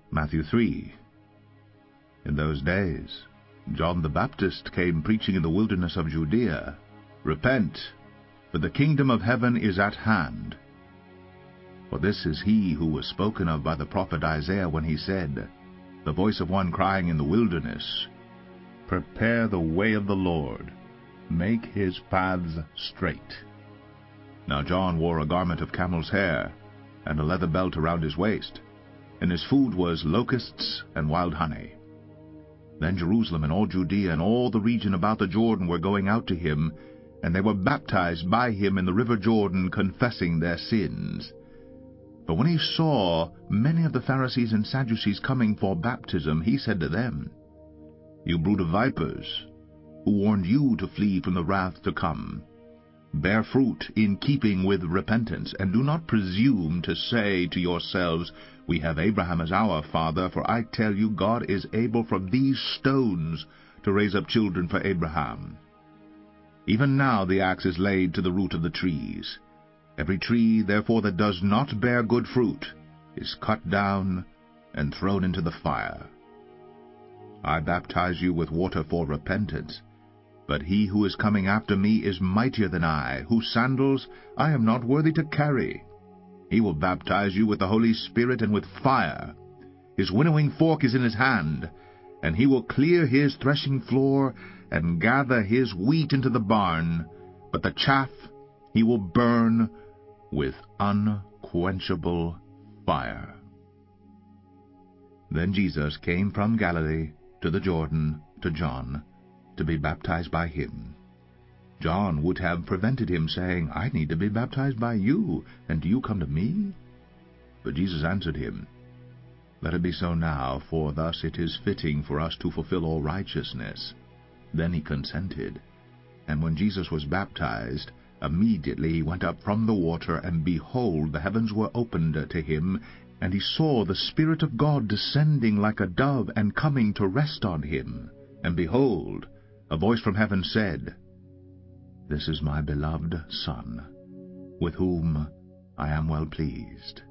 Matthew 3. In those days John the Baptist came preaching in the wilderness of Judea, Repent, for the kingdom of heaven is at hand. For this is he who was spoken of by the prophet Isaiah when he said, The voice of one crying in the wilderness, Prepare the way of the Lord, make his paths straight. Now John wore a garment of camel's hair, and a leather belt around his waist, and his food was locusts and wild honey. Then Jerusalem and all Judea and all the region about the Jordan were going out to him, and they were baptized by him in the river Jordan, confessing their sins. But when he saw many of the Pharisees and Sadducees coming for baptism, he said to them, You brood of vipers, who warned you to flee from the wrath to come? Bear fruit in keeping with repentance, and do not presume to say to yourselves, We have Abraham as our father, for I tell you, God is able from these stones to raise up children for Abraham. Even now the axe is laid to the root of the trees. Every tree, therefore, that does not bear good fruit is cut down and thrown into the fire. I baptize you with water for repentance, but he who is coming after me is mightier than I, whose sandals I am not worthy to carry. He will baptize you with the Holy Spirit and with fire. His winnowing fork is in his hand, and he will clear his threshing floor and gather his wheat into the barn, but the chaff he will burn with unquenchable fire. Then Jesus came from Galilee to the Jordan to John, to be baptized by him. John would have prevented him, saying, I need to be baptized by you, and do you come to me? But Jesus answered him, Let it be so now, for thus it is fitting for us to fulfill all righteousness. Then he consented. And when Jesus was baptized, immediately he went up from the water, and behold, the heavens were opened to him, and he saw the Spirit of God descending like a dove, and coming to rest on him. And behold, a voice from heaven said, This is my beloved Son, with whom I am well pleased.